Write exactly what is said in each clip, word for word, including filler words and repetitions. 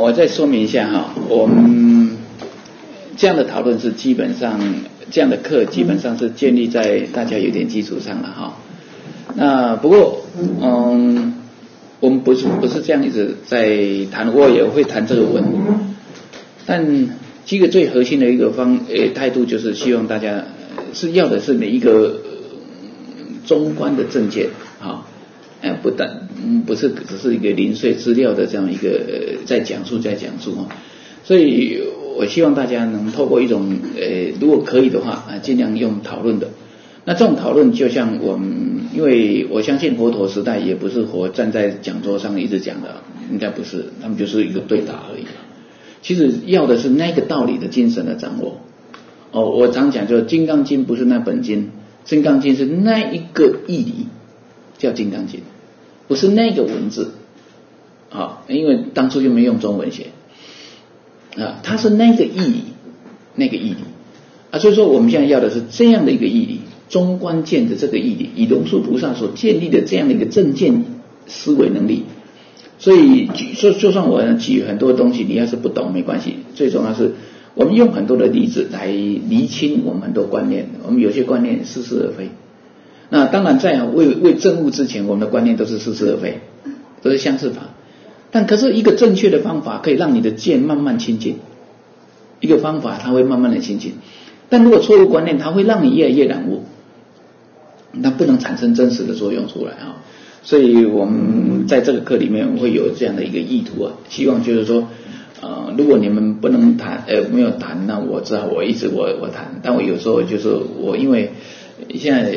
我再说明一下哈，我们这样的讨论是基本上这样的课基本上是建立在大家有点基础上了哈。那不过嗯，我们不是不是这样一直在谈，我也会谈这个问题，但这个最核心的一个方呃态度就是希望大家是要的是每一个中观的正见啊。哎，不但嗯不是只是一个零碎资料的这样一个、呃、在讲述在讲述啊，所以我希望大家能透过一种呃，如果可以的话啊，尽量用讨论的。那这种讨论就像我们，因为我相信佛陀时代也不是活站在讲桌上一直讲的，应该不是，他们就是一个对答而已。其实要的是那个道理的精神的掌握。哦，我常讲就是《金刚经》不是那本经，《金刚经》是那一个义理。叫《金刚经》，不是那个文字啊，因为当初就没用中文写啊，它是那个义理，那个义理啊，所以说我们现在要的是这样的一个义理，中观见的这个义理，以龙树菩萨所建立的这样的一个正见思维能力。所以就就算我举很多东西，你要是不懂没关系，最重要是我们用很多的例子来厘清我们很多观念，我们有些观念似是而非。那当然在为为证悟之前，我们的观念都是似是而非，都是相似法。但可是一个正确的方法可以让你的见慢慢清净，一个方法它会慢慢的清净。但如果错误观念，它会让你越来越染污，那不能产生真实的作用出来啊。所以我们在这个课里面会有这样的一个意图啊，希望就是说，呃，如果你们不能谈，呃，没有谈，那我知道我一直我我谈，但我有时候就是我因为现在。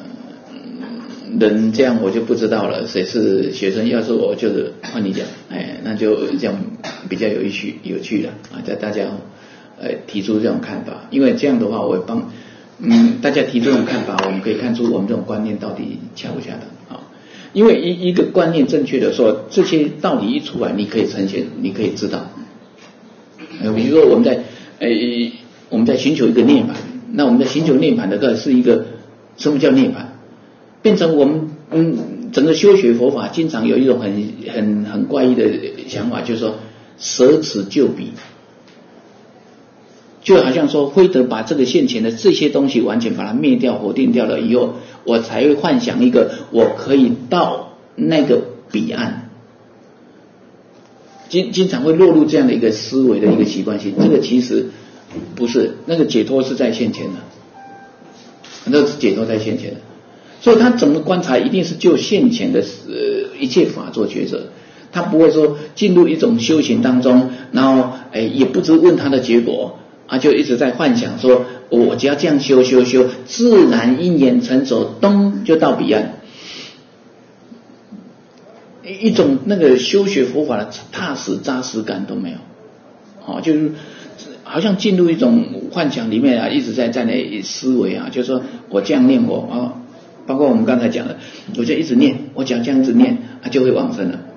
人这样我就不知道了，谁是学生？要是我就是换你讲，哎，那就这样比较有趣有趣的啊，在大家呃提出这种看法，因为这样的话我会帮嗯大家提出这种看法，我们可以看出我们这种观念到底恰不恰当啊。因为一一个观念正确的时候，这些道理一出来，你可以呈现，你可以知道。呃，比如说我们在呃我们在寻求一个涅槃，那我们在寻求涅槃的个是一个什么叫涅槃？变成我们嗯，整个修学佛法经常有一种很很很怪异的想法，就是说舍此就彼，就好像说非得把这个现前的这些东西完全把它灭掉否定掉了以后，我才会幻想一个我可以到那个彼岸，经经常会落入这样的一个思维的一个习惯性。这个其实不是，那个解脱是在现前的，那个解脱在现前的。所以他整个观察一定是就现前的呃一切法做抉择，他不会说进入一种修行当中，然后哎也不知问他的结果啊，就一直在幻想说我只要这样修修修，自然因缘成熟，咚就到彼岸。一种那个修学佛法的踏实扎实感都没有，哦，就是好像进入一种幻想里面啊，一直在在那思维啊，就是说我这样念佛啊。包括我们刚才讲的，我就一直念，我只要这样子念，啊就会往生了。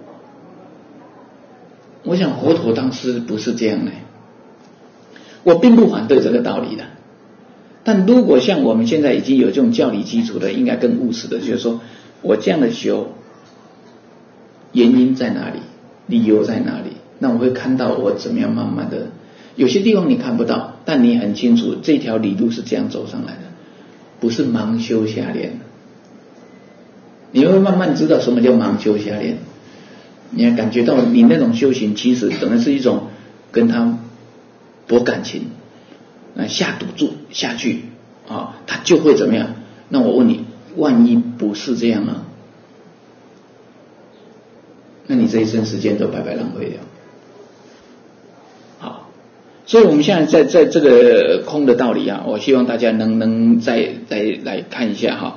我想佛陀当时不是这样的，我并不反对这个道理的。但如果像我们现在已经有这种教理基础的，应该更务实的，就是说我这样的修，原因在哪里，理由在哪里？那我会看到我怎么样慢慢的，有些地方你看不到，但你很清楚这条理路是这样走上来的，不是盲修瞎练。你会慢慢知道什么叫盲修瞎练，你会感觉到你那种修行其实等于是一种跟他博感情，下赌注下去啊，他就会怎么样？那我问你，万一不是这样呢？那你这一生时间都白白浪费掉。好，所以我们现在在在这个空的道理啊，我希望大家能能再再来看一下哈。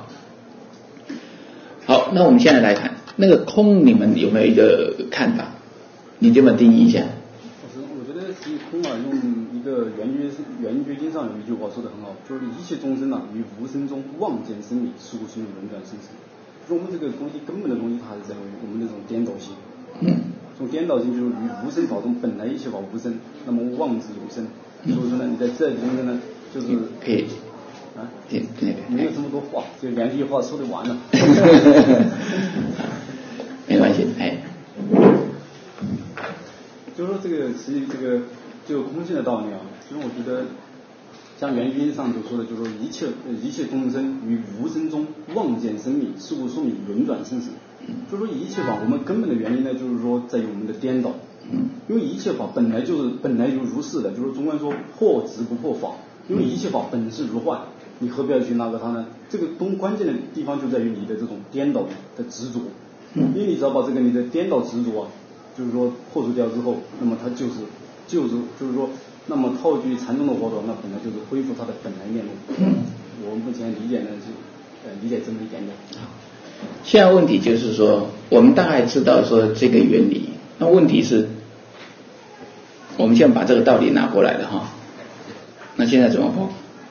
好，那我们现在来看那个空，你们有没有一个看法？你这么定义一下。 我觉得其实空啊，用一个圆觉圆觉经上有一句话说得很好，就是一切众生啊，于无声中望见生理，速速轮转生死。就是我们这个东西根本的东西，它是在于我们这种颠倒性。 嗯。 这种颠倒性就是于无声法中本来一切法无声，那么妄之有声。所以说呢，你在这里面呢，就是可以。 啊，对对，没有这么多话，就两句话说得完了。 没关系，哎。 就所以说这个其实这个就空性的道理啊，其实我觉得像圆觉上所说的，就是说一切一切众生于无生中望见生命，是故说明轮转生死。就是说一切法我们根本的原因呢，就是说在于我们的颠倒。因为一切法本来就是本来就如是的，就是总观说破执不破法，因为一切法本是如幻，你何必要去那个它呢？这个东关键的地方就在于你的这种颠倒的执着，因为你只要把这个你的颠倒执着啊，就是说破除掉之后，那么它就是就是就是说，那么套句禅宗的活动，那本来就是恢复它的本来面目。我目前理解呢是呃理解这么一点点。 现在问题就是说，我们大概知道说这个原理，那问题是，我们现在把这个道理拿过来了哈，那现在怎么破？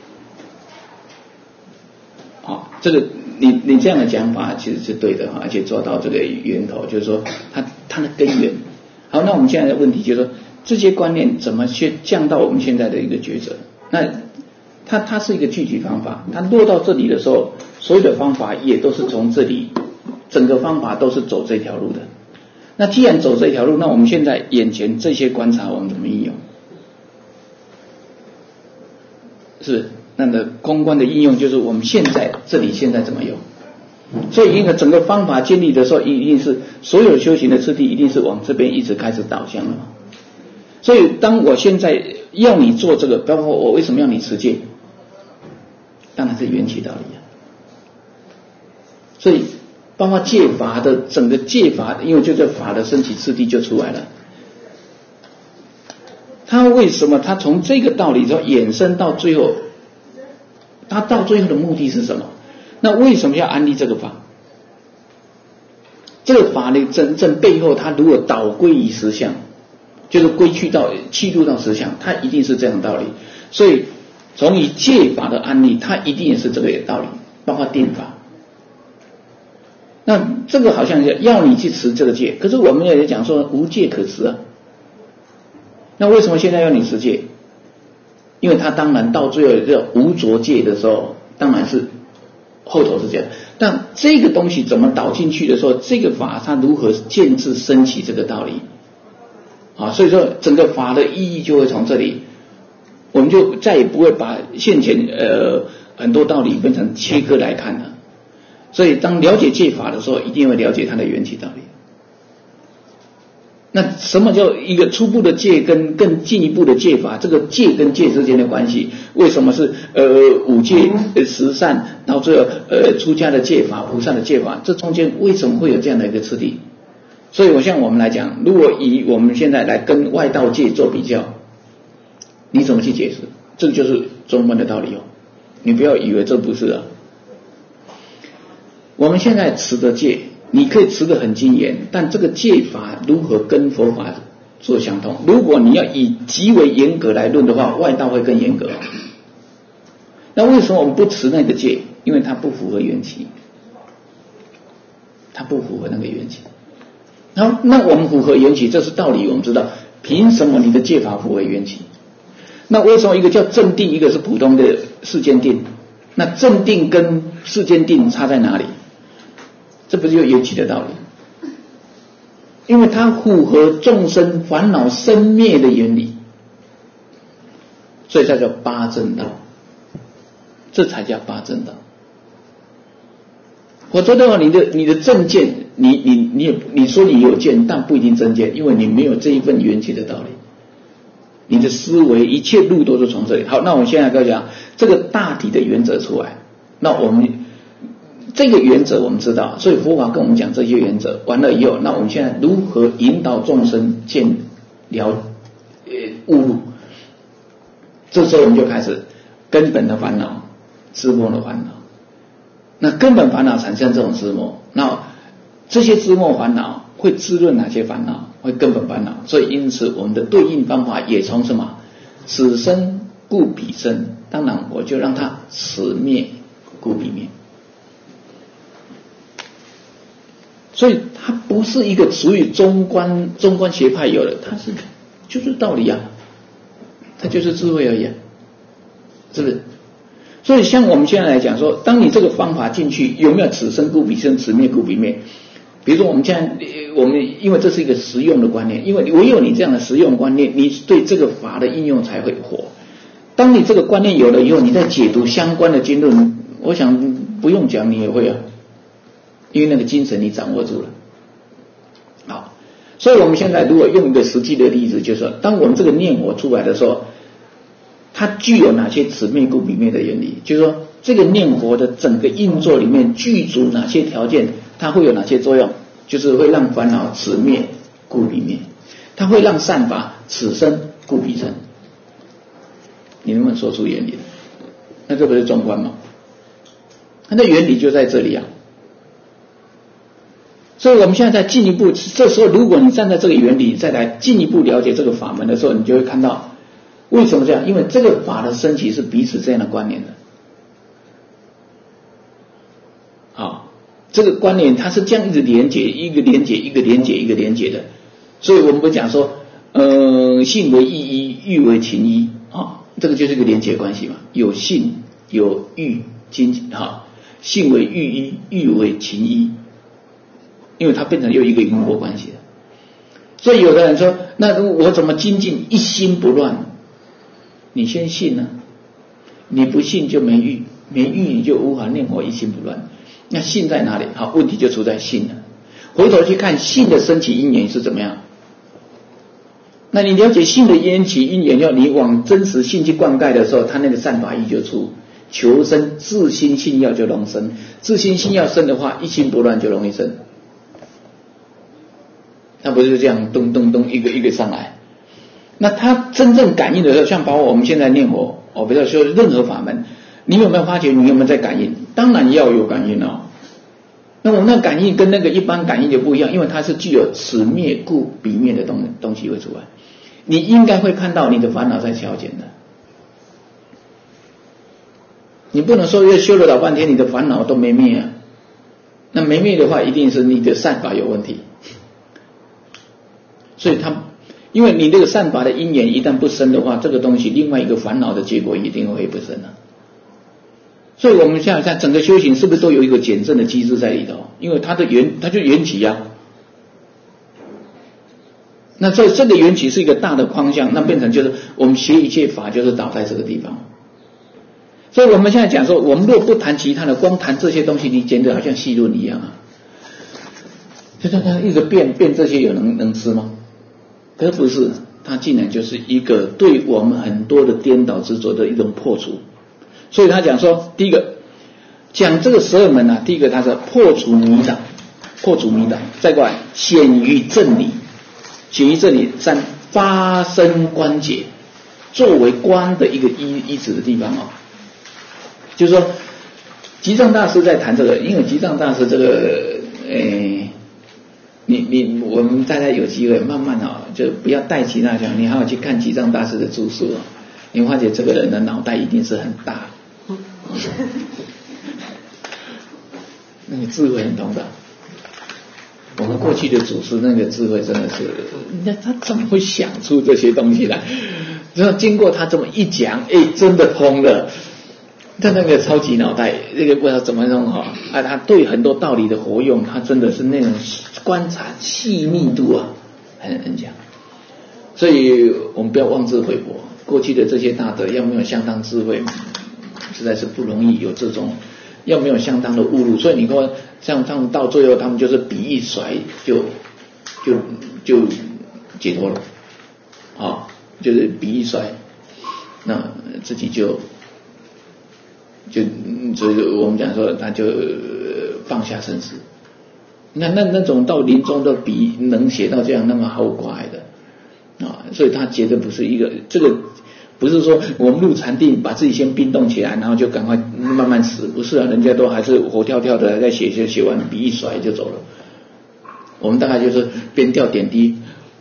好，这个你你这样的讲法其实是对的哈，而且做到这个源头，就是说它它的根源。好，那我们现在的问题就是说，这些观念怎么去降到我们现在的一个抉择？那它它是一个具体方法，它落到这里的时候，所有的方法也都是从这里，整个方法都是走这条路的。那既然走这条路，那我们现在眼前这些观察我们怎么应用？是那个空观的应用，就是我们现在这里现在怎么用？所以一个整个方法建立的时候，一定是所有修行的次第一定是往这边一直开始导向的嘛。所以当我现在要你做这个，包括我为什么要你持戒，当然是缘起道理啊。所以包括戒法的整个戒法，因为就这法的升起次第就出来了。他为什么他从这个道理之后衍生到最后，他到最后的目的是什么？那为什么要安立这个法？这个法的真正背后，它如果导归于实相，就是归去到气入到实相，它一定是这样的道理。所以从以戒法的安立，它一定也是这个道理，包括定法。那这个好像要你去持这个戒，可是我们也讲说无戒可持啊。那为什么现在要你持戒？因为他当然到最后这无着戒的时候，当然是后头是这样。但这个东西怎么导进去的时候，这个法它如何建制升起这个道理啊？所以说整个法的意义就会从这里，我们就再也不会把现前呃很多道理分成切割来看了。所以当了解戒法的时候，一定会了解它的缘起道理。那什么叫一个初步的戒跟更进一步的戒法？这个戒跟戒之间的关系，为什么是呃五戒、十善到最后呃出家的戒法、菩萨的戒法？这中间为什么会有这样的一个次第？所以我像我们来讲，如果以我们现在来跟外道戒做比较，你怎么去解释？这个就是中观的道理哦。你不要以为这不是啊。我们现在持的戒，你可以持得很精严，但这个戒法如何跟佛法做相同？如果你要以极为严格来论的话，外道会更严格。那为什么我们不持那个戒？因为它不符合缘起，它不符合那个缘起。然后那我们符合缘起，这是道理，我们知道。凭什么你的戒法符合缘起？那为什么一个叫正定，一个是普通的世间定？那正定跟世间定差在哪里？这不是有缘起的道理？因为它符合众生烦恼生灭的原理，所以才叫八正道，这才叫八正道。否则的话，你的你的正见，你你你也你说你有见，但不一定正见，因为你没有这一份缘起的道理。你的思维一切路都是从这里。好，那我们现在跟讲这个大体的原则出来，那我们这个原则我们知道，所以佛法跟我们讲这些原则完了以后，那我们现在如何引导众生见了呃悟入？这时候我们就开始根本的烦恼、枝末的烦恼。那根本烦恼产生这种枝末，那这些枝末烦恼会滋润哪些烦恼？会根本烦恼。所以因此我们的对应方法也从什么？此生故彼生，当然我就让它此灭故彼灭。所以它不是一个属于中观中观学派有的，它是就是道理啊，它就是智慧而已啊，是不是？所以像我们现在来讲说，当你这个方法进去，有没有此生故彼生，此灭故彼灭？比如说我们现在我们因为这是一个实用的观念，因为唯有你这样的实用观念，你对这个法的应用才会活。当你这个观念有了以后，你在解读相关的经论，我想不用讲你也会啊，因为那个精神你掌握住了。好，所以我们现在如果用一个实际的例子，就是说当我们这个念火出来的时候，它具有哪些此灭故彼灭的原理，就是说这个念火的整个运作里面具足哪些条件，它会有哪些作用，就是会让烦恼此灭故彼灭，它会让善法此生故彼生。你能不能说出原理？那这不是中观吗？它的原理就在这里啊。所以我们现在再进一步，这时候如果你站在这个原理再来进一步了解这个法门的时候，你就会看到为什么这样，因为这个法的升起是彼此这样的关联的。好，这个关联它是这样一直连结，一个连结一个连结一个连结的。所以我们不讲说呃性为意一，欲为情一啊，这个就是一个连结关系嘛，有性有欲精哈，性为欲一，欲为情一，因为它变成又一个因果关系了。所以有的人说，那我怎么精进一心不乱？你先信啊，你不信就没欲，没欲你就无法念佛一心不乱。那信在哪里？好，问题就出在信了。回头去看信的升起因缘是怎么样。那你了解信的缘起因缘，要你往真实信去灌溉的时候，它那个善法义就出。求生自心信要就容生，自心信要生的话，一心不乱就容易生。那不是这样咚咚咚一个一个上来。那他真正感应的时候，像包括我们现在念佛，我不要说任何法门，你有没有发觉你有没有在感应？当然要有感应哦。那我们那感应跟那个一般感应就不一样，因为它是具有此灭故彼灭的东东西会出来。你应该会看到你的烦恼在消减的。你不能说又修了老半天，你的烦恼都没灭啊。那没灭的话，一定是你的善法有问题。所以他因为你这个善法的因缘一旦不生的话，这个东西另外一个烦恼的结果一定会不生啊。所以我们想想看，整个修行是不是都有一个减震的机制在里头？因为它的缘，它就缘起啊。那所以这个缘起是一个大的方向，那变成就是我们学一切法就是导在这个地方。所以我们现在讲说，我们若不谈其他的，光谈这些东西，你简直好像戏论一样啊。就他他一直变变这些有能能吃吗？可是不是，它竟然就是一个对我们很多的颠倒执着的一种破除。所以他讲说，第一个讲这个十二门啊，第一个他是破除迷倒，破除迷倒，再过来显于正理，显于正理，三发生观解，作为观的一个依依止的地方啊。就是说，吉藏大师在谈这个，因为吉藏大师这个，诶，你你我们大家有机会慢慢啊，就不要带其他讲，你还要去看吉藏大师的著述啊，你发觉这个人的脑袋一定是很大，那个智慧很通达。我们过去的祖师那个智慧真的是，那他怎么会想出这些东西来？然后经过他这么一讲，哎，真的通了。他那个超级脑袋，那个不知道怎么弄哈啊！他对很多道理的活用，他真的是那种观察细密度啊，很很强。所以我们不要妄自菲薄，过去的这些大德要没有相当智慧，实在是不容易有这种，要没有相当的误入。所以你说像他们到最后，他们就是笔一甩就就就解脱了，啊，就是笔一甩，那自己就。就所以我们讲说，他就放下生死。那那那种到临终的笔能写到这样那么豪快的啊，所以他绝对不是一个这个不是说我们入禅定把自己先冰冻起来，然后就赶快慢慢死，不是啊，人家都还是活跳跳的在写，写写完笔一甩就走了。我们大概就是边掉点滴。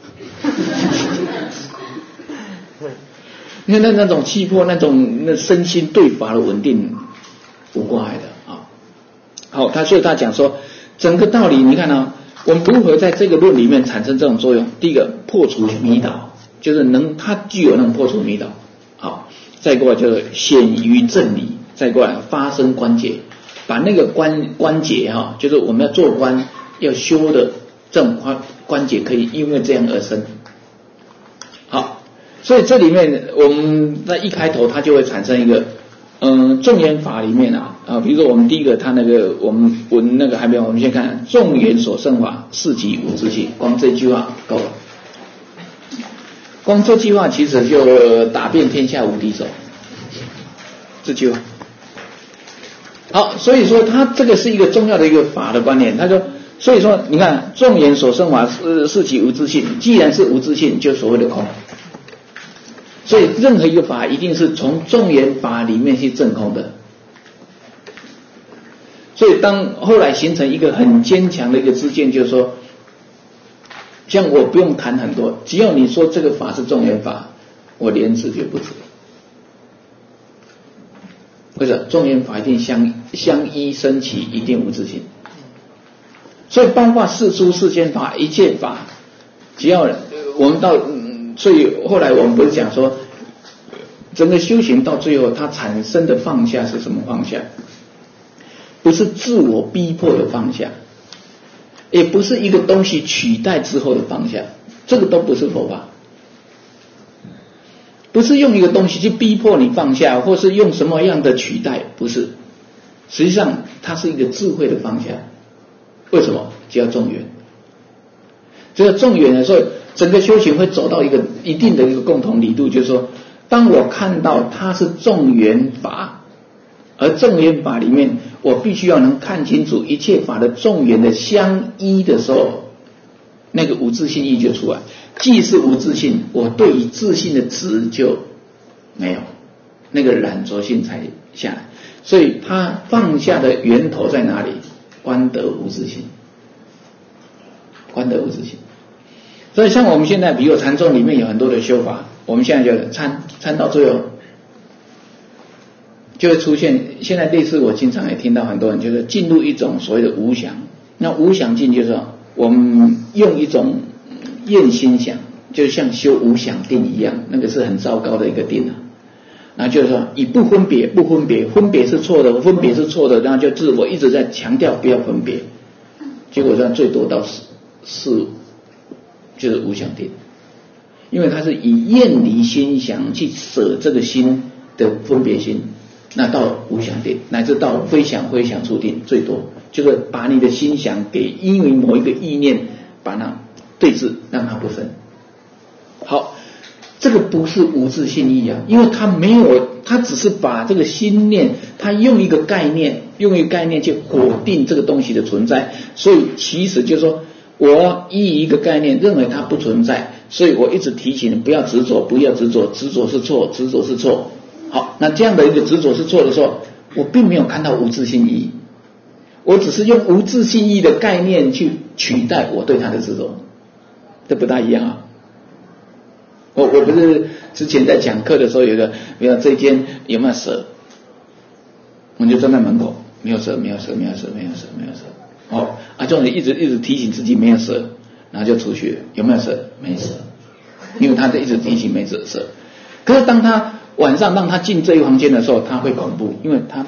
因为那那种气魄，那种那身心对法的稳定无挂碍的啊。好，他所以他讲说，整个道理你看啊，我们如何在这个论里面产生这种作用？第一个破除迷倒，就是能它具有那种破除迷倒。好，再过来就是显于正理，再过来发生观解，把那个观观解哈、啊，就是我们要做观要修的这种关关节可以因为这样而生。好，所以这里面我们在一开头它就会产生一个，嗯，众缘法里面啊，啊，比如说我们第一个它那个我们文那个还没有，我们先看众缘所生法，是即无自性，光这句话够了。光这句话其实就打遍天下无敌手，这句话。好，所以说它这个是一个重要的一个法的观念。他说，所以说你看众缘所生法是是即无自性，既然是无自性，就所谓的空。所以任何一个法一定是从众缘法里面去证空的。所以当后来形成一个很坚强的一个知见，就是说，像我不用谈很多，只要你说这个法是众缘法，我连字就不止。或者众缘法一定相相依生起，一定无自性。所以包括世出世间法，一切法，只要我们到，所以后来我们不是讲说，整个修行到最后，它产生的放下是什么放下？不是自我逼迫的放下，也不是一个东西取代之后的放下，这个都不是佛法。不是用一个东西去逼迫你放下，或是用什么样的取代，不是。实际上它是一个智慧的放下。为什么？叫众缘。只有众缘的时候，整个修行会走到一个一定的一个共同理度，就是说，当我看到它是众缘法，而众缘法里面，我必须要能看清楚一切法的众缘的相依的时候，那个无自性意就出来。既是无自性，我对于自性的执就没有，那个染着性才下来。所以他放下的源头在哪里？观得无自性，观得无自性。所以像我们现在比如禅宗里面有很多的修法，我们现在就参参到最后就会出现，现在类似我经常也听到很多人就是进入一种所谓的无想。那无想境就是说我们用一种厌心想，就像修无想定一样，那个是很糟糕的一个定啊。然后就是说以不分别，不分别，分别是错的，分别是错的，然后就自我一直在强调不要分别，结果上最多到是是就是无想定，因为它是以厌离心想去舍这个心的分别心，那到无想定，乃至到非想非想处定，最多就是把你的心想给因为某一个意念把它对治，让它不生。好，这个不是无自性意啊，因为他没有，他只是把这个心念，他用一个概念，用一个概念去否定这个东西的存在，所以其实就是说，我依一个概念认为它不存在，所以我一直提醒你不要执着，不要执着，执着是错，执着是错。好，那这样的一个执着是错的时候，我并没有看到无自性意，我只是用无自性意的概念去取代我对它的执着，这不大一样啊。我我不是之前在讲课的时候有一个，比如这一间有没有蛇，我们就站在门口，没有蛇，没有蛇，没有蛇，没有蛇，没有蛇。哦，啊，这种人一直一直提醒自己没有蛇，然后就出去了，有没有蛇？没蛇，因为他在一直提醒没蛇蛇。可是当他晚上让他进这一房间的时候，他会恐怖，因为他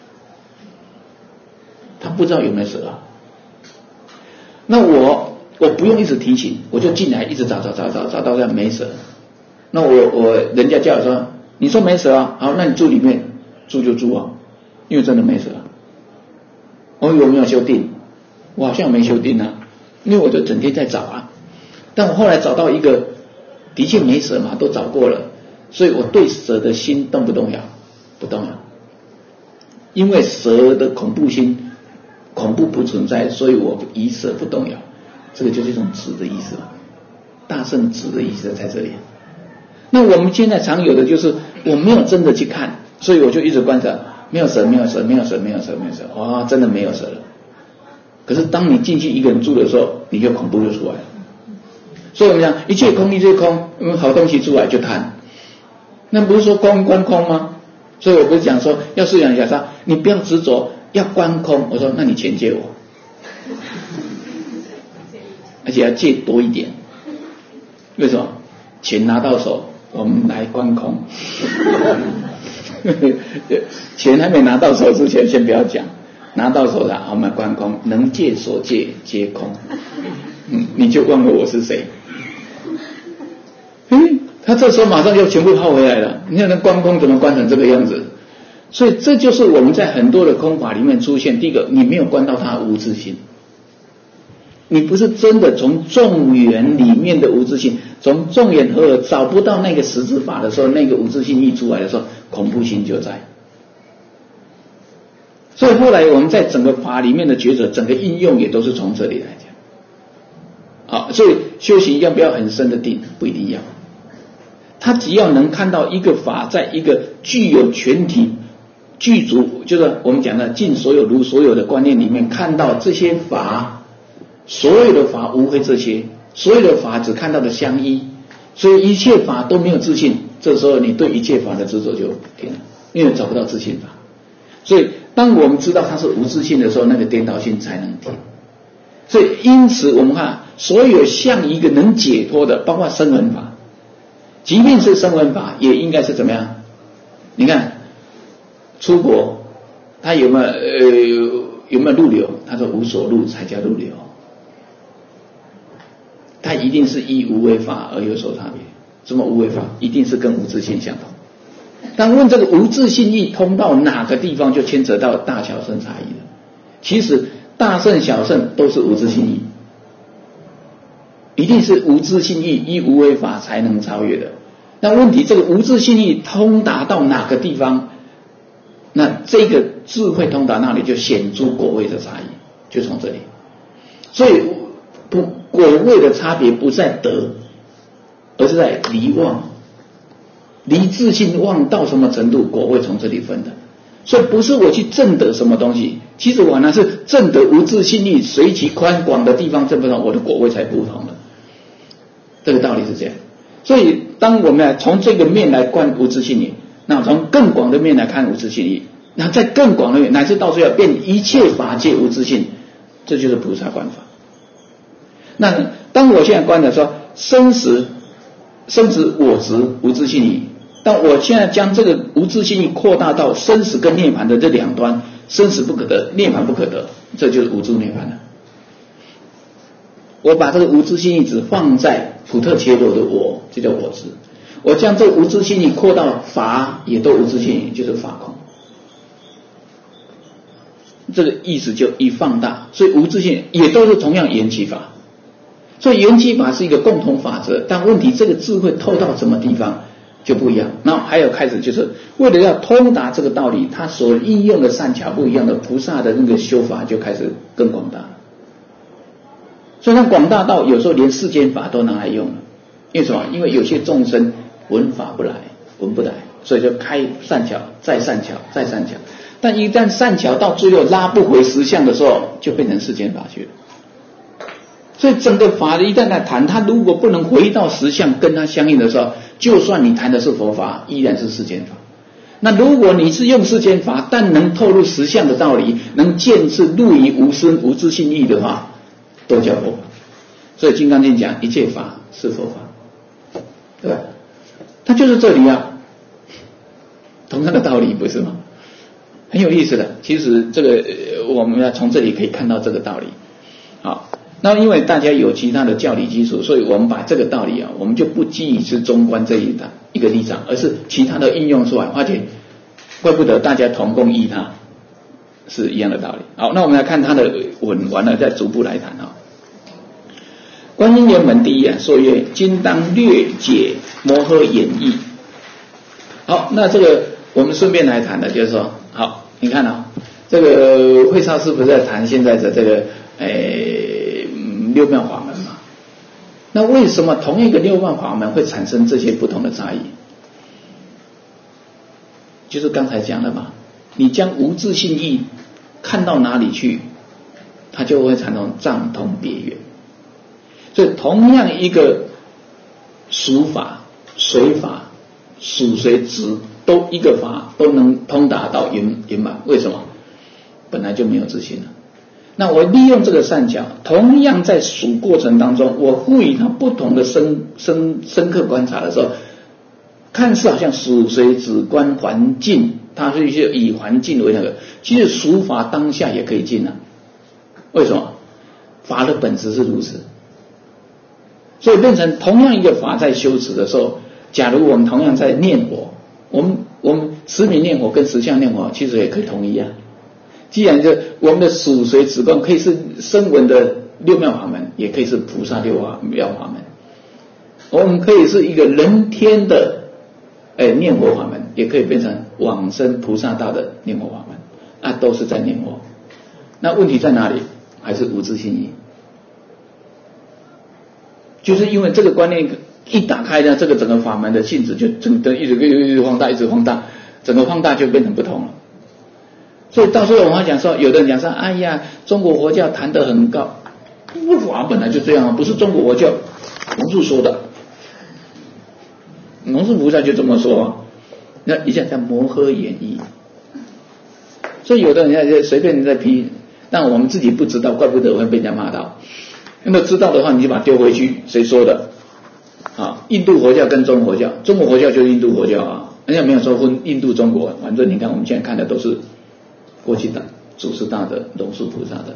他不知道有没有蛇啊。那我我不用一直提醒，我就进来一直找找找找找到这样没蛇。那我我人家叫我说，你说没蛇啊，好，那你住里面，住就住啊，因为真的没蛇。我有没有修定？我好像没修定啊，因为我就整天在找啊。但我后来找到一个，的确没蛇嘛，都找过了，所以我对蛇的心动不动摇？不动摇，因为蛇的恐怖心，恐怖不存在，所以我以蛇不动摇。这个就是一种止的意思嘛，大圣止的意思在这里。那我们现在常有的就是我没有真的去看，所以我就一直观察，没有蛇，没有蛇，没有蛇，没有蛇，没有蛇，哇，真的没有蛇了。可是当你进去一个人住的时候，你就恐怖就出来了。所以我们讲一切空，一切空，因为好东西出来就贪，那不是说观观空吗？所以我不是讲说要饲养小沙，你不要执着，要观空。我说那你钱借我，而且要借多一点。为什么？钱拿到手，我们来观空。钱还没拿到手之前，先不要讲。拿到手了，我们观空，能借所借皆空。 嗯，你就忘了我是谁。嗯，他这时候马上就全部抛回来了。你看那观空怎么观成这个样子？所以这就是我们在很多的空法里面出现，第一个，你没有观到它无自性，你不是真的从众缘里面的无自性，从众缘合而找不到那个实质法的时候，那个无自性一出来的时候，恐怖心就在。所以后来我们在整个法里面的抉择，整个应用也都是从这里来讲。好，所以修行要不要很深的定？不一定要。他只要能看到一个法，在一个具有全体具足，就是我们讲的尽所有如所有的观念里面，看到这些法，所有的法无非这些，所有的法只看到的相依，所以一切法都没有自性。这时候你对一切法的执着就停了，因为找不到自性法。所以当我们知道它是无自性的时候，那个颠倒性才能停。所以因此我们看，所有像一个能解脱的，包括声闻法，即便是声闻法，也应该是怎么样？你看出国，他有没有呃有没有入流？他说无所入才叫入流。他一定是依无为法而有所差别。什么无为法？一定是跟无自性相同。但问这个无自性义通到哪个地方，就牵扯到大小乘差异了。其实大乘小乘都是无自性义，一定是无自性义依无为法才能超越的。那问题这个无自性义通达到哪个地方，那这个智慧通达那里就显出果位的差异，就从这里。所以不果位的差别不在得，而是在离妄。离自性妄到什么程度，果位从这里分的。所以不是我去证得什么东西，其实我呢是证得无自性力随其宽广的地方证不同，我的果位才不同了。这个道理是这样。所以当我们从这个面来观无自性力，那从更广的面来看无自性力，那在更广的面乃至到最后变一切法界无自性，这就是菩萨观法。那当我现在观的说生死生死我执无自性力，但我现在将这个无自性力扩大到生死跟涅槃的这两端，生死不可得，涅槃不可得，这就是无住涅槃了。我把这个无自性力只放在普特伽罗的我，这叫我执。我将这个无自性力扩到法也都无自性力，就是法空。这个意思就一放大，所以无自性也都是同样缘起法。所以缘起法是一个共同法则，但问题这个智慧透到什么地方就不一样。那还有开始就是为了要通达这个道理，他所应用的善巧不一样的菩萨的那个修法就开始更广大了。所以那广大到有时候连世间法都拿来用了，因为什么？因为有些众生闻法不来，闻不来，所以就开善巧，再善巧，再善巧。但一旦善巧到最后拉不回实相的时候，就变成世间法去了。所以整个法一旦来谈，它如果不能回到实相跟它相应的时候，就算你谈的是佛法，依然是世间法。那如果你是用世间法，但能透露实相的道理，能见是入于无生无自性义的话，都叫佛法。所以《金刚经》讲一切法是佛法，对吧？它就是这里啊，同样的道理不是吗？很有意思的。其实这个我们要从这里可以看到这个道理。好。那因为大家有其他的教理基础，所以我们把这个道理啊，我们就不基于是中观这一一个立场，而是其他的应用出来，发觉怪不得大家同共依它，是一样的道理。好，那我们来看它的文，完了再逐步来谈啊。观音圆门第一啊，说曰：今当略解摩诃演义。好，那这个我们顺便来谈的，就是说，好，你看啊，这个慧超师父在谈现在的这个诶。六妙法门嘛，那为什么同一个六妙法门会产生这些不同的差异？就是刚才讲的嘛，你将无自性义看到哪里去，它就会产生藏通别圆。所以同样一个属法、随法、属随执，都一个法都能通达到圆圆满。为什么？本来就没有自性了。那我利用这个善巧，同样在数过程当中，我赋予它不同的深深深刻观察的时候，看似好像属随只观环境，它是一些以环境为那个，其实属法当下也可以进啊。为什么？法的本质是如此， 所以变成同样一个法在修持的时候，假如我们同样在念佛，我们我们持名念佛跟实相念佛其实也可以同一样。既然就我们的属随止观可以是声闻的六妙法门，也可以是菩萨六妙法门。我们可以是一个人天的哎念佛法门，也可以变成往生菩萨道的念佛法门，啊，都是在念佛。那问题在哪里？还是无自性义。就是因为这个观念一打开呢，这个整个法门的性质就整个一直一直放大，一直放大，整个放大就变成不同了。所以到时候我们讲说，有的人讲说，哎呀，中国佛教谈得很高，佛法本来就这样，不是中国佛教龙树说的，龙树菩萨就这么说，那一下叫摩诃演义。所以有的人家随便在批，但我们自己不知道，怪不得会被人家骂到。那么知道的话，你就把它丢回去，谁说的？啊，印度佛教跟中国佛教，中国佛教就是印度佛教啊，人家没有说分印度、中国，反正你看我们现在看的都是过去的祖师大的龙树菩萨的，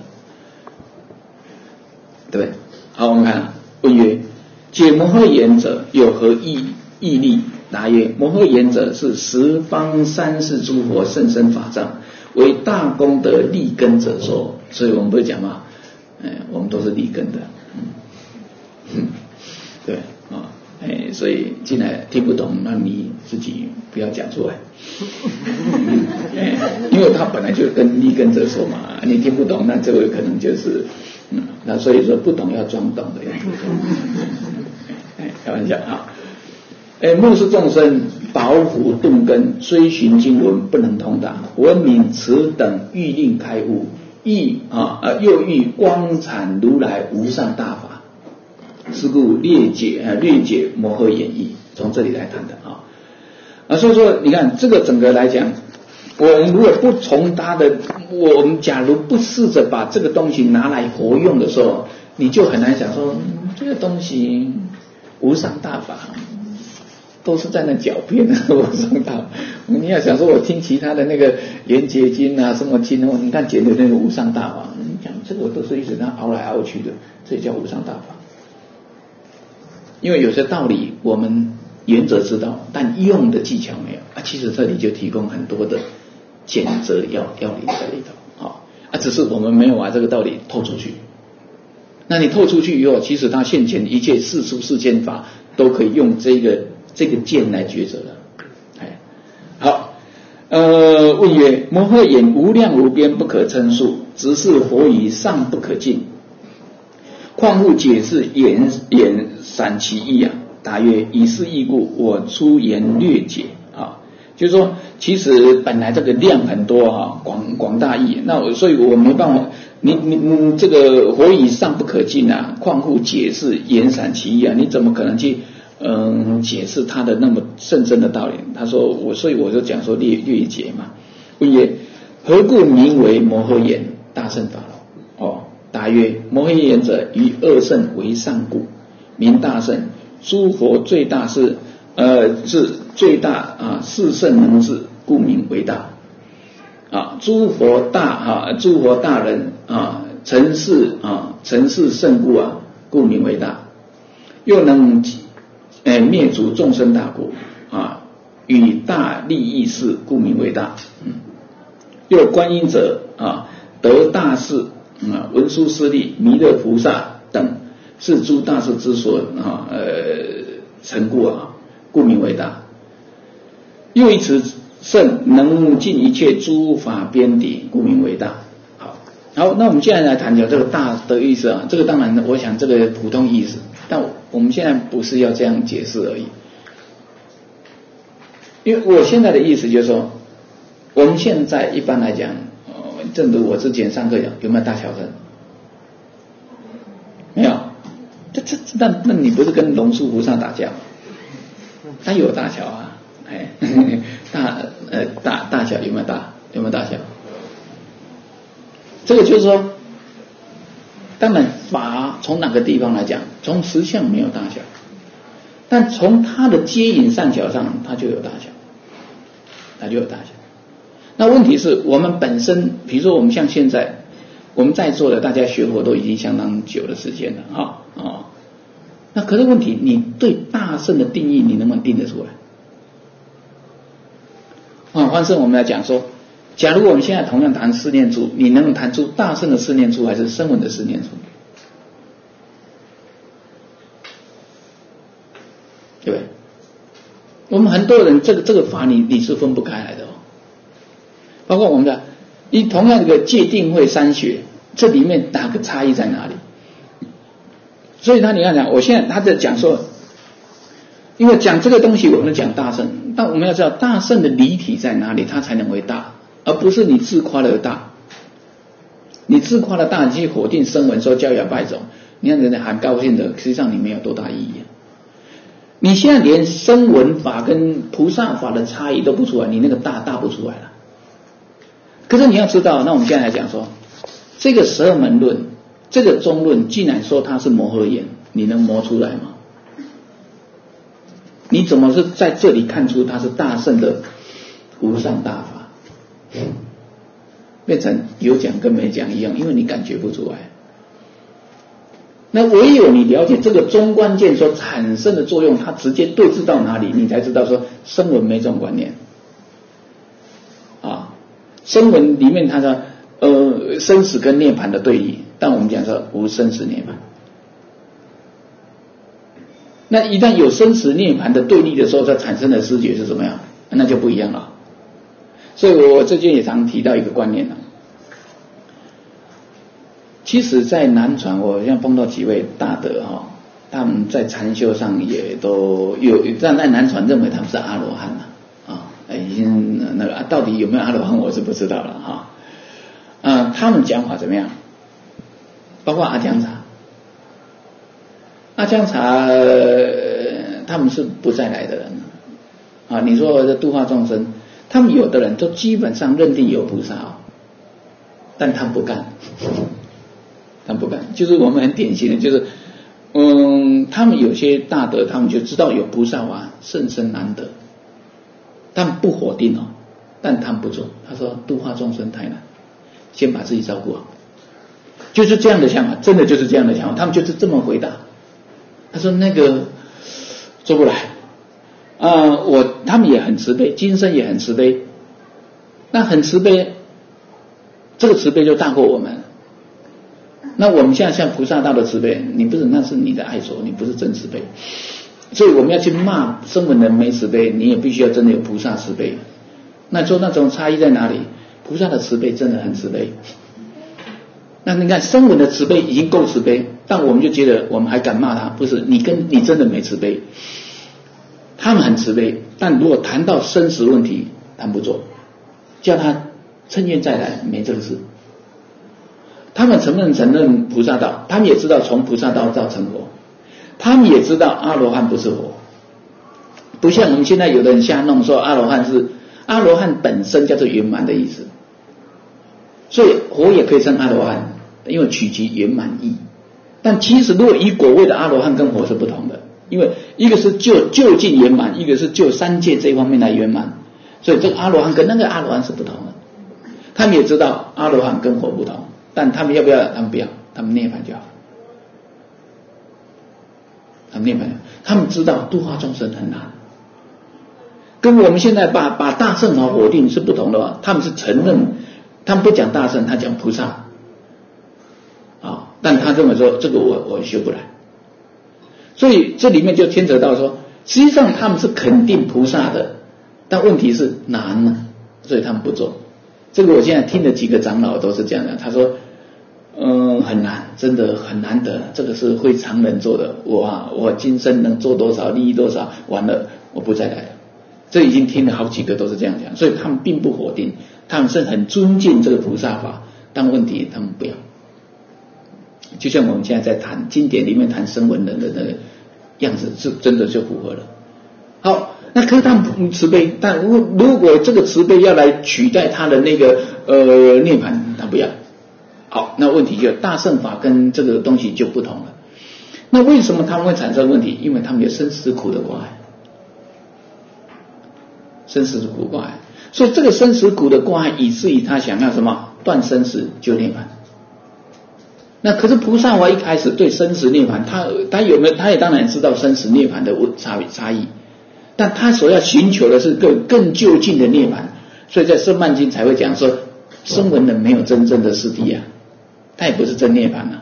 对不对？好，我们看问曰：解摩诃言者有何义义力？答曰：摩诃言者是十方三世诸佛甚深法藏，为大功德利根者说。所以我们不是讲嘛，哎，我们都是利根的，嗯，嗯对啊，哎，所以进来听不懂，那你自己不要讲出来，哎，因为他本来就跟利根者说嘛，你听不懂，那这个可能就是，嗯，那所以说不懂要装懂的，要不懂，哎，开玩笑啊。哎，末世众生薄福钝根，虽循经文不能通达，闻名此等欲令开悟，亦啊啊又欲光阐如来无上大法，是故略解啊略解摩诃演义，从这里来谈的啊啊，所以说你看这个整个来讲，我们如果不从他的，我们假如不试着把这个东西拿来活用的时候，你就很难想说、嗯、这个东西无上大法。都是在那狡辩的无上大法，你要想说我听其他的那个圆觉经啊什么经哦，你看讲的那个无上大法，你讲这个都是一直那熬来熬去的，这叫无上大法。因为有些道理我们原则知道，但用的技巧没有啊。其实这里就提供很多的简则要要理在里头啊啊，只是我们没有把这个道理透出去。那你透出去以后，其实他现前一切世出世间法都可以用这个。这个剑来抉择了，哎，好，呃，问曰：摩诃言无量无边，不可称数，直是佛语尚不可尽，况复解释言言散其意啊？答曰：以是义故，我出言略解啊。就是说，其实本来这个量很多啊，广广大义，那所以我没办法，你你你这个佛语尚不可尽啊，况复解释言散其意啊？你怎么可能去？嗯，解释他的那么甚深的道理，他说我，所以我就讲说略略解嘛。问曰：何故名为摩诃言？大乘法了。哦，答曰：摩诃言者，于二乘为上故，名大乘。诸佛最大是呃是最大啊，四圣能事，故名为大。啊，诸佛大啊，诸佛大人啊，成事啊，成事圣故啊，故名为大。又能哎，灭除众生大苦啊，与大利益事，故名为大。嗯，又观音者啊，得大事啊，文殊师利、弥勒菩萨等是诸大事之所啊，呃，成故啊，故名为大。又以此圣能尽一切诸法边底，故名为大。好，好，那我们现在来谈讲这个大的意思啊，这个当然我想这个普通意思。但我们现在不是要这样解释而已，因为我现在的意思就是说，我们现在一般来讲，呃，正如我之前上课讲，有没有大小乘？没有，这这那那你不是跟龙树菩萨打架吗？他有大小啊，哎，大呃大大小有没有大？有没有大小？这个就是说。当然，法从哪个地方来讲，从实相没有大小，但从它的接引善巧上，它就有大小，它就有大小。那问题是我们本身，比如说我们像现在我们在座的，大家学佛都已经相当久的时间了啊啊。 那可是问题，你对大圣的定义，你能不能定得出来？啊，换成我们来讲说，假如我们现在同样谈四念处，你能不能谈出大圣的四念处还是声闻的四念处？对不对？我们很多人这个这个法你你是分不开来的哦。包括我们的，你同样一个戒定慧三学，这里面哪个差异在哪里？所以他你看讲，我现在他在讲说，因为讲这个东西，我们讲大圣，但我们要知道大圣的离体在哪里，它才能为大，而不是你自夸的大。你自夸的大，你去否定声闻说教养败种，你看人家很高兴的，实际上你没有多大意义。你现在连声闻法跟菩萨法的差异都不出来，你那个大大不出来了。可是你要知道，那我们现在来讲说，这个十二门论，这个中论，既然说它是摩诃眼，你能磨出来吗？你怎么是在这里看出它是大圣的无上大法？变成有讲跟没讲一样，因为你感觉不出来。那唯有你了解这个中观见所产生的作用，它直接对峙到哪里，你才知道说声闻没这种观念啊。声闻里面它的呃生死跟涅槃的对立，但我们讲说无生死涅槃。那一旦有生死涅槃的对立的时候，它产生的知觉是怎么样？那就不一样了。所以我最近也常提到一个观念了。其实在南传，我像碰到几位大德哈，他们在禅修上也都有，但在南传认为他们是阿罗汉了啊，已经那个、啊、到底有没有阿罗汉我是不知道了哈。啊，他们讲法怎么样？包括阿姜查，阿姜查、呃、他们是不再来的人啊。你说这度化众生，他们有的人都基本上认定有菩萨哦，但他们不干。他们不敢，就是我们很典型的，就是嗯，他们有些大德，他们就知道有菩萨法甚深难得，他们不否定哦，但他们不做。他说度化众生太难，先把自己照顾好，就是这样的想法，真的就是这样的想法，他们就是这么回答。他说那个做不来啊、呃，我他们也很慈悲，今生也很慈悲，那很慈悲，这个慈悲就大过我们。那我们现在像菩萨道的慈悲，你不是，那是你的爱所，你不是真慈悲。所以我们要去骂声闻人没慈悲，你也必须要真的有菩萨慈悲。那说那种差异在哪里？菩萨的慈悲真的很慈悲。那你看声闻的慈悲已经够慈悲，但我们就觉得我们还敢骂他，不是你跟你真的没慈悲。他们很慈悲，但如果谈到生死问题，他们不做，叫他趁愿再来，没这个事。他们承认承认菩萨道，他们也知道从菩萨道到成佛，他们也知道阿罗汉不是佛，不像我们现在有的人瞎弄说阿罗汉是阿罗汉本身叫做圆满的意思，所以佛也可以称阿罗汉，因为取其圆满义。但其实如果以果位的阿罗汉跟佛是不同的，因为一个是就就近圆满，一个是就三界这一方面来圆满，所以这个阿罗汉跟那个阿罗汉是不同的。他们也知道阿罗汉跟佛不同。但他们要不要？他们不要，他们涅槃就好。他们涅槃，他们知道度化众生很难，跟我们现在把把大乘法否定是不同的。他们是承认，他们不讲大乘，他讲菩萨啊，但他认为说这个我我学不来，所以这里面就牵扯到说，实际上他们是肯定菩萨的，但问题是难呢，所以他们不做。这个我现在听的几个长老都是这样的，他说嗯，很难，真的很难得，这个是非常人做的，我啊我今生能做多少利益多少，完了我不再来了。这已经听了好几个都是这样讲，所以他们并不否定，他们是很尊敬这个菩萨法，但问题他们不要。就像我们现在在谈经典里面谈声闻人的那个样子，是真的就符合了。好，那可是他们慈悲，但如果这个慈悲要来取代他的那个呃涅槃，他不要。好，那问题就大乘法跟这个东西就不同了。那为什么他们会产生问题？因为他们有生死苦的挂碍，生死苦挂碍，所以这个生死苦的挂碍，以至于他想要什么断生死救涅槃。 那可是菩萨法一开始对生死涅槃，他他有没有？他也当然知道生死涅槃的差差异，但他所要寻求的是更更就近的涅槃，所以在圣曼经才会讲说，声闻人没有真正的四谛啊，他也不是真涅槃啊。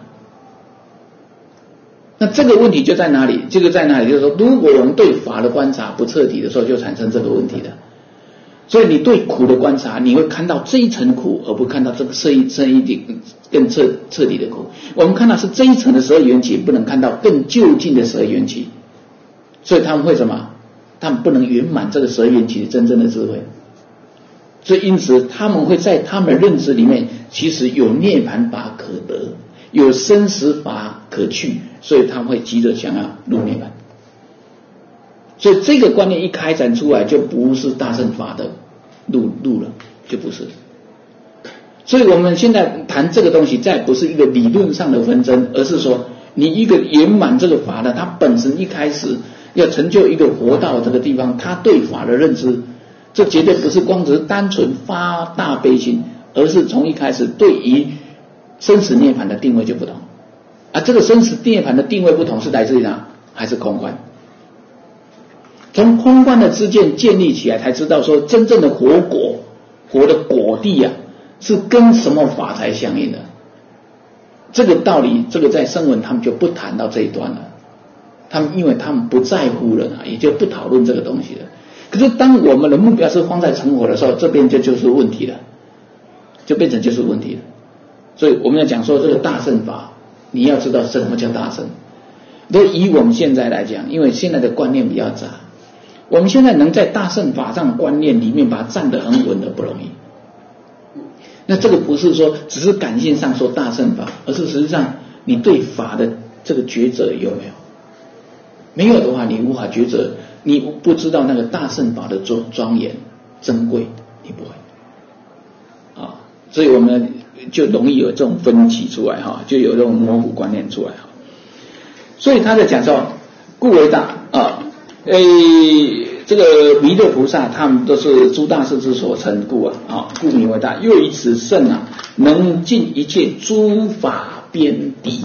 那这个问题就在哪里？这个在哪里？就是说，如果我们对法的观察不彻底的时候，就产生这个问题的。所以你对苦的观察，你会看到这一层苦，而不看到这个深一深一点更彻彻底的苦。我们看到是这一层的十二缘起，不能看到更就近的十二缘起，所以他们会什么？他们不能圆满这个十二缘起的真正的智慧。所以因此他们会在他们的认知里面，其实有涅槃法可得，有生死法可去，所以他们会急着想要入涅槃。所以这个观念一开展出来，就不是大乘法的路路了，就不是。所以我们现在谈这个东西，再不是一个理论上的纷争，而是说你一个圆满这个法呢，它本身一开始要成就一个活道这个地方，他对法的认知，这绝对不是光只是单纯发大悲心，而是从一开始对于生死涅槃的定位就不同。啊，这个生死涅槃的定位不同是来自于哪？还是空观。从空观的知见建立起来，才知道说真正的活果，活的果地啊，是跟什么法才相应的。这个道理，这个在声闻他们就不谈到这一段了。他们因为他们不在乎了，也就不讨论这个东西了。可是当我们的目标是放在成佛的时候，这边就就是问题了，就变成就是问题了。所以我们要讲说这个大乘法，你要知道什么叫大乘。那以我们现在来讲，因为现在的观念比较杂，我们现在能在大乘法上的观念里面把它站得很稳的不容易。那这个不是说只是感性上说大乘法，而是实际上你对法的这个抉择有没有？没有的话，你无法抉择，你不知道那个大乘法的庄庄严珍贵，你不会啊。所以我们就容易有这种分歧出来哈，就有这种模糊观念出来哈。所以他在讲说，故为大啊。诶，这个弥勒菩萨他们都是诸大士之所成故啊，啊，故名为大。又以此圣啊，能尽一切诸法边地，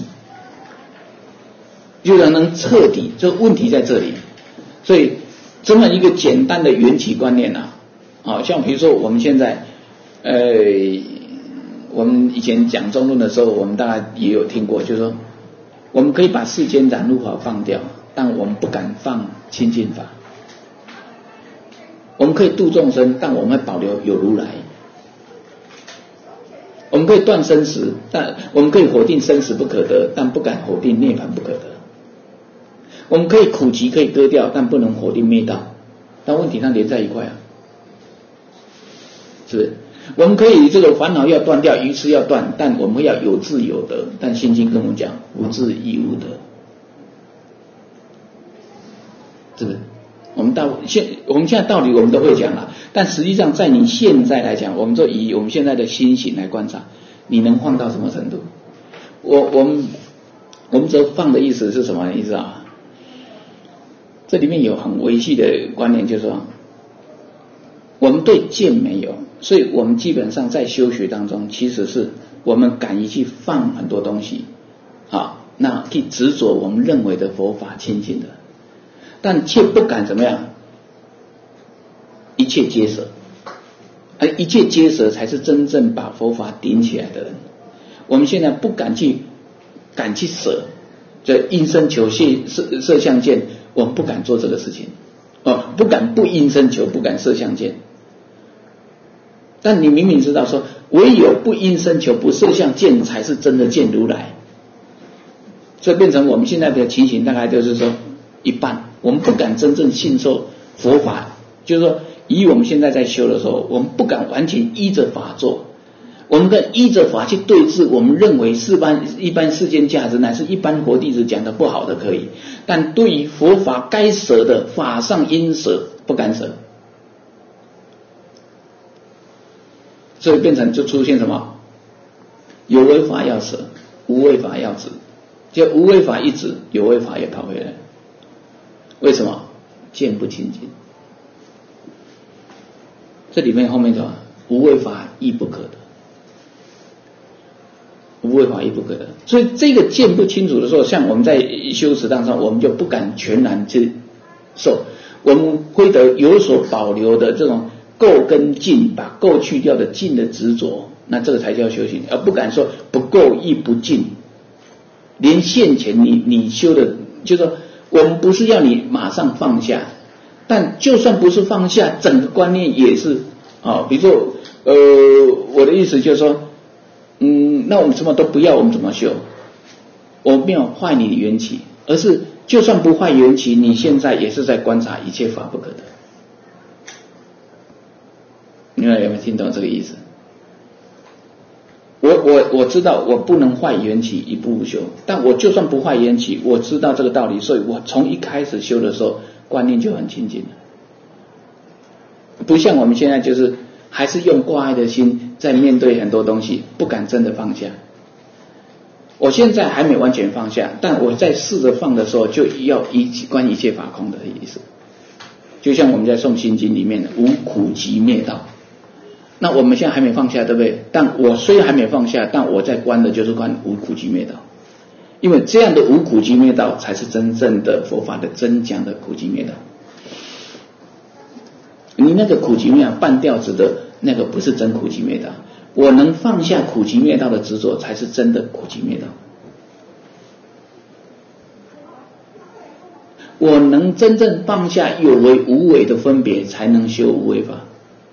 就是能彻底。这问题在这里。所以这么一个简单的缘起观念啊，啊，像比如说我们现在，呃，我们以前讲中论的时候，我们大概也有听过，就是说我们可以把世间染污法放掉，但我们不敢放清净法。我们可以度众生，但我们会保留有如来。我们可以断生死，但我们可以否定生死不可得，但不敢否定涅槃不可得。我们可以苦集可以割掉，但不能否定灭道。但问题它连在一块啊，是不是？我们可以这个烦恼要断掉，愚痴要断，但我们要有智有得。但心经跟我们讲，无智亦无得。是不是？我们到现我们现在道理我们都会讲了，但实际上在你现在来讲，我们就以我们现在的心行来观察，你能放到什么程度？我我们我们这放的意思是什么意思啊？这里面有很微细的观念，就是说，我们对见没有，所以我们基本上在修学当中，其实是我们敢于去放很多东西，啊，那去执着我们认为的佛法清净的。但却不敢怎么样，一切皆舍，而一切皆舍才是真正把佛法顶起来的人。我们现在不敢去，敢去舍，这因身求摄摄摄相见，我们不敢做这个事情，哦，不敢不因身求，不敢摄相见。但你明明知道说，唯有不因身求，不摄相见，才是真的见如来。所以变成我们现在的情形，大概就是说一半。我们不敢真正信受佛法，就是说以我们现在在修的时候，我们不敢完全依着法做，我们跟依着法去对治我们认为世般一般世间价值乃至一般佛弟子讲的不好的可以，但对于佛法该舍的法上应舍不敢舍，所以变成就出现什么？有为法要舍，无为法要止，就无为法一止，有为法也跑回来。为什么？见不清净。这里面后面说无为法亦不可得，无无为法亦不可得。所以这个见不清楚的时候，像我们在修持当中，我们就不敢全然去受，我们会得有所保留的这种垢跟净，把垢去掉的净的执着，那这个才叫修行，而不敢说不垢亦不净。连现前你你修的，就是说我们不是要你马上放下，但就算不是放下，整个观念也是啊，比如说呃，我的意思就是说，嗯，那我们什么都不要，我们怎么修？我没有坏你的缘起，而是就算不坏缘起，你现在也是在观察一切法不可得。你们有没有听懂这个意思？我我我知道我不能坏缘起，一步步修，但我就算不坏缘起，我知道这个道理，所以我从一开始修的时候，观念就很清净了。不像我们现在就是还是用挂碍的心在面对很多东西，不敢真的放下。我现在还没完全放下，但我在试着放的时候，就要一观一切法空的意思。就像我们在诵心经里面的无苦集灭道。那我们现在还没放下，对不对？但我虽然还没放下，但我在观的就是观无苦集灭道，因为这样的无苦集灭道才是真正的佛法的真讲的苦集灭道。你那个苦集灭道半吊子的那个不是真苦集灭道，我能放下苦集灭道的执着才是真的苦集灭道。我能真正放下有为无为的分别，才能修无为法。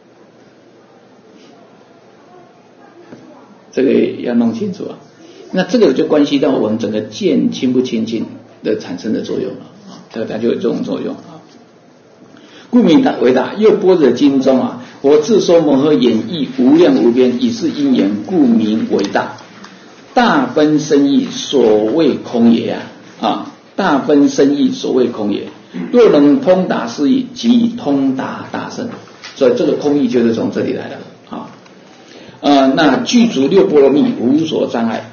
这个要弄清楚啊。那这个就关系到我们整个见清不清净的产生的作用了啊，这个它就有这种作用啊。故名为大，又般若经中啊，我自说摩诃演绎无量无边，以是因缘，故名为大。大分深义，所谓空也啊啊！大分深义，所谓空也。若能通达是义，即通达大圣。所以这个空义就是从这里来的啊。呃，那具足六波罗蜜，无所障碍。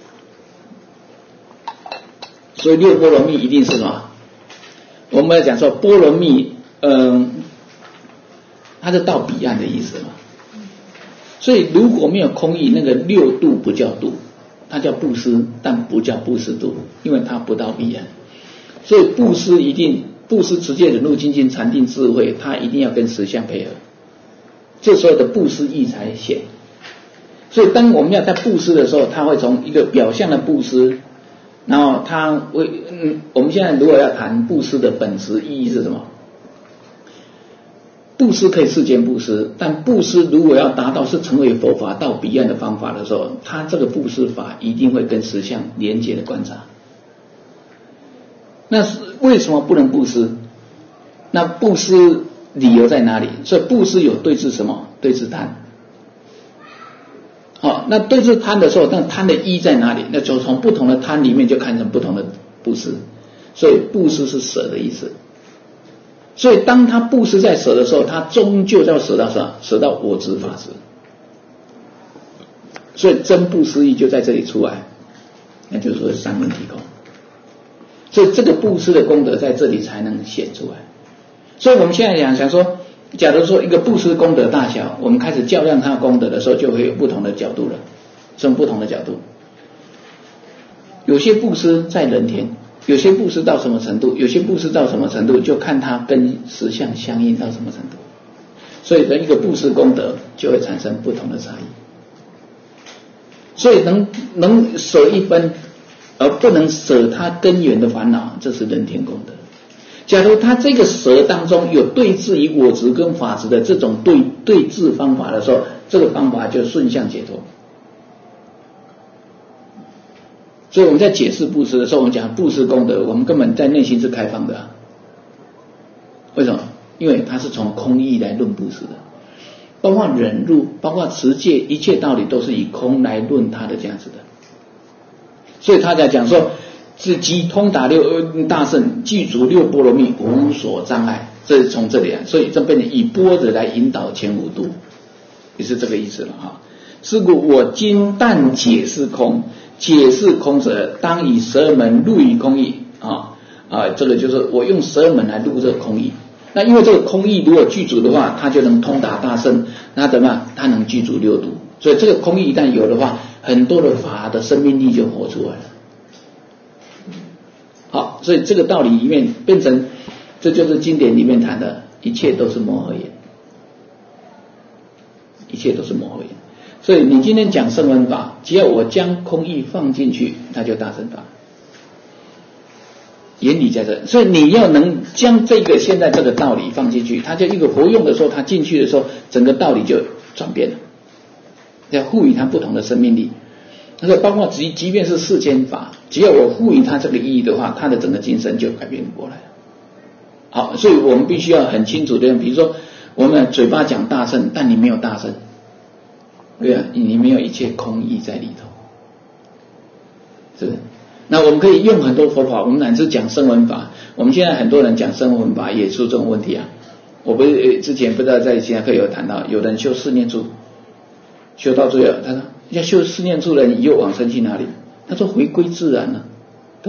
所以六波罗蜜一定是什么？我们要讲说波罗蜜，嗯、呃，它是到彼岸的意思嘛。所以如果没有空义，那个六度不叫度，它叫布施，但不叫布施度，因为它不到彼岸。所以布施一定，布施持戒忍辱精进禅定智慧，它一定要跟实相配合，这时候的布施义才显。所以当我们要在布施的时候，它会从一个表象的布施，然后它会，嗯，我们现在如果要谈布施的本质意义是什么？布施可以世间布施，但布施如果要达到是成为佛法到彼岸的方法的时候，它这个布施法一定会跟实相连结的观察。那为什么不能布施？那布施理由在哪里？所以布施有对治什么？对治贪。好、哦，那对治贪的时候，那贪的依在哪里？那就从不同的贪里面就看成不同的布施。所以布施是舍的意思。所以当他布施在舍的时候，他终究要舍到什么？舍到我执法执。所以真布施义就在这里出来，那就是说三轮体空。所以这个布施的功德在这里才能显出来。所以我们现在讲想说，假如说一个布施功德大小，我们开始较量它的功德的时候，就会有不同的角度了。什么不同的角度？有些布施在人天，有些布施到什么程度，有些布施到什么程度，就看它跟实相相应到什么程度。所以人一个布施功德就会产生不同的差异。所以能能舍一分，而不能舍他根源的烦恼，这是人天功德。假如他这个舍当中有对治于我执跟法执的这种对对治方法的时候，这个方法就顺向解脱。所以我们在解释布施的时候，我们讲布施功德，我们根本在内心是开放的、啊。为什么？因为它是从空义来论布施的，包括忍辱，包括持戒，一切道理都是以空来论它的价值的。所以他在讲说，是即通达六大圣，具足六波罗蜜，无所障碍，这是从这里来。所以这变成以般若来引导前五度，也是这个意思了哈。是故我今但解释空，解释空者，当以十二门入于空义啊啊，这个就是我用十二门来入这个空义。那因为这个空义如果具足的话，它就能通达大圣，那怎么样？它能具足六度。所以这个空义一旦有的话， 很多的法的生命力就活出来了。好，所以这个道理里面变成，这就是经典里面谈的，一切都是摩诃言，一切都是摩诃言。所以你今天讲声闻法，只要我将空义放进去，它就大乘法。原理在这，所以你要能将这个现在这个道理放进去，它就一个活用的时候，它进去的时候，整个道理就转变了，要赋予它不同的生命力。那个包括即即便是世间法，只要我赋予它这个意义的话，它的整个精神就改变过来了。好，所以我们必须要很清楚的，比如说我们嘴巴讲大乘，但你没有大乘，对啊，你没有一切空义在里头，是不是？那我们可以用很多佛法，我们乃至讲声闻法。我们现在很多人讲声闻法也出这种问题啊。我不是之前不知道在其他课有谈到，有人修四念处，修到最后，他说要修四念处的人以后往生去哪里？他说回归自然了、啊。